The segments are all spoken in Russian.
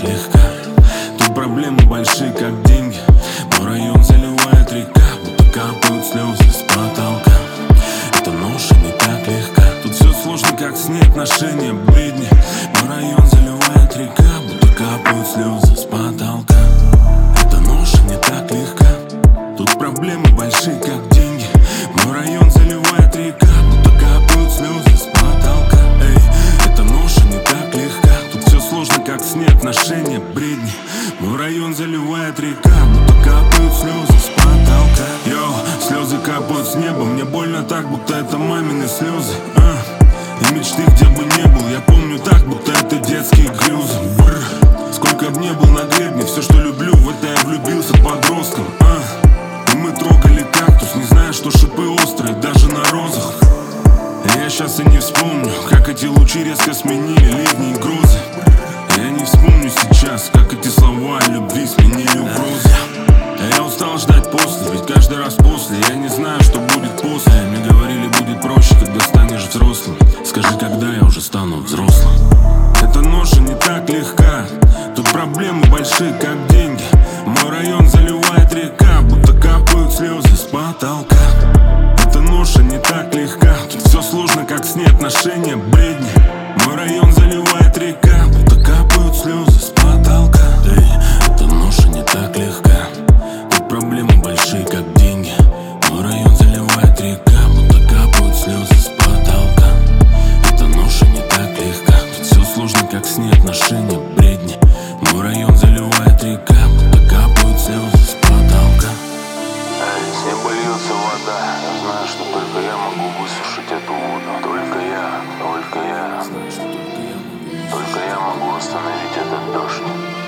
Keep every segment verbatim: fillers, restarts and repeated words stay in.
легка. Тут проблемы большие, как деньги. Мой район заливает река, будто капают слезы с потолка. Эта ноша не так легка. Тут все сложно, как снег, отношения, бредни. Мой район заливает река, будто капают слезы с потолка. Эта ноша не так легка. Тут проблемы большие, как деньги. Мой район заливает река, будто капают слезы с потолка. Эй, эта ноша не так легка. Тут все сложно, как снег, отношения, бредни. Мой район заливает река, будто капают слезы с потолка. Йоу, слезы капают с неба. Мне больно так, будто это мамины слезы, а? И мечты, где бы не был, я помню так, будто это детские грезы. Бррр. Сколько б не был на гребне, все, что люблю, в это я влюбился подростком, а? И мы трогали кактус, не зная, что шипы острые, даже на розах. И я сейчас и не вспомню, как эти лучи резко сменили ливни и грозы. Я не вспомню сейчас, как эти слова о любви сменили угрозы. А я устал ждать после, ведь каждый раз после я не знаю, что будет после. Мне говорили, будет проще, когда станешь взрослым. Скажи, когда я уже стану взрослым. Эта ноша не так легка. Тут проблемы большие, как деньги. Мой район заливает река, будто капают слезы с потолка. Эта ноша не так легка. Тут все сложно, как снег, отношения, бредни. Мой район заливает река, будто капают слезы с потолка. Эй, эта ноша не так легка. Тут проблемы большие, как деньги. Мой район заливает река, будто капают слезы с потолка. Эта ноша не так легка. Тут все сложно, как снег, отношения, бредни. Мой район заливает река, будто капают слезы с потолка. С неба льется вода. Я знаю, что только я могу высушить эту воду. Только я, только я. Только я могу остановить этот дождь.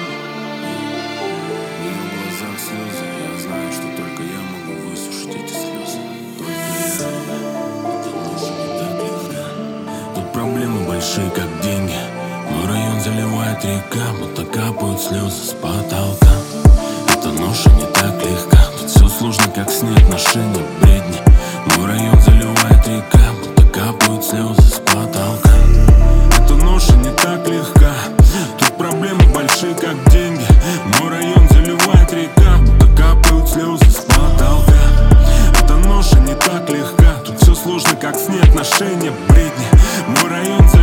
В ее глазах слезы. Я знаю, что только я могу высушить эти слезы. Только я. Эта ноша не так легка. Тут проблемы большие, как деньги. Мой район заливает река, будто капают слезы с потолка. Эта ноша не так легка. Тут все сложно, как снег, отношения, бредни. Мой район заливает река, будто капают слезы с потолка. Эта ноша не так легка. Тут проблемы большие, как деньги. Мой район заливает река, будто капают слезы с потолка. Эта ноша не так легка. Тут все сложно, как снег, отношения, бредни. Мой район заливает